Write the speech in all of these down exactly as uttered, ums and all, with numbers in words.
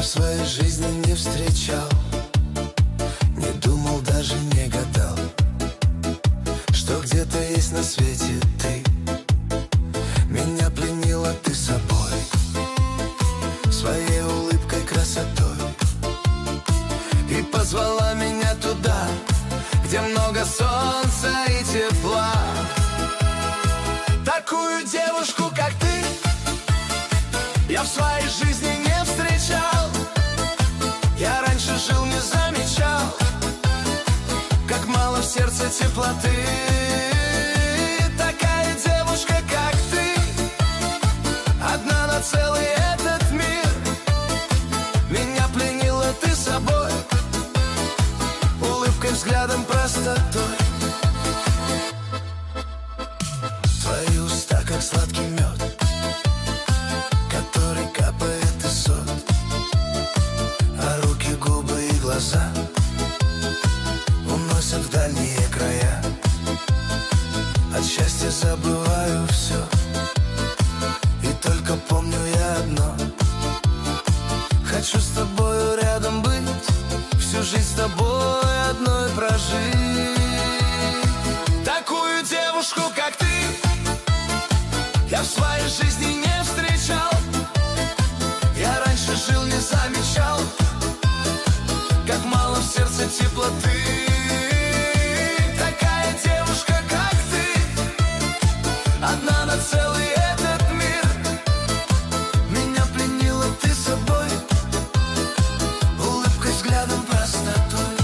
в своей жизни не встречал, не думал, даже не гадал, что где-то есть на свете ты. Меня пленила ты собой, своей улыбкой, красотой, и позвала меня туда, где много солнца и тепла. Такую девушку, как ты, я в своей жизни не встречал. Я раньше жил, не замечал, как мало в сердце теплоты. Такая девушка, как ты, одна на целый этот мир. Меня пленила ты собой, улыбкой, взглядом, простотой. Твои уста, как сладкий мед, который капает из сот, а руки, губы и глаза уносят в дальние края. От счастья забываю все, и только помню я одно: хочу с тобою рядом быть, всю жизнь с тобой одной прожить. Такую девушку, как ты, я в своей жизни не встречал. Я раньше жил, не замечал, как мало в сердце теплоты. Такая девушка, как ты, одна на целый этот мир. Меня пленила ты собой, улыбкой, взглядом, простотой.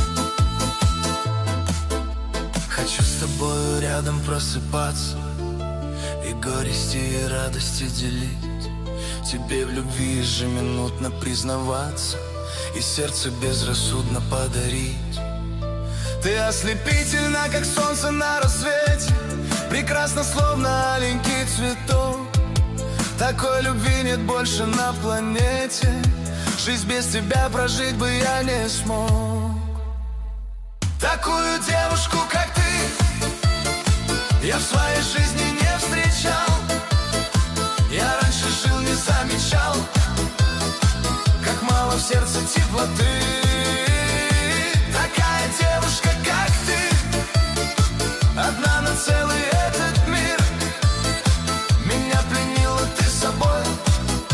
Хочу с тобою рядом просыпаться и горести, и радости делить, тебе в любви ежеминутно признаваться и сердце безрассудно подарить. Ты ослепительна, как солнце на рассвете, прекрасна, словно аленький цветок. Такой любви нет больше на планете, жизнь без тебя прожить бы я не смог. Такую девушку, как ты, я в своей жизни не встречал. Я раньше жил, не замечал, как мало в сердце теплоты. Такая девушка, как ты, одна на целый этот мир. Меня пленила ты собой,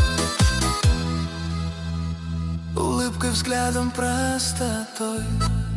улыбкой, взглядом, простотой.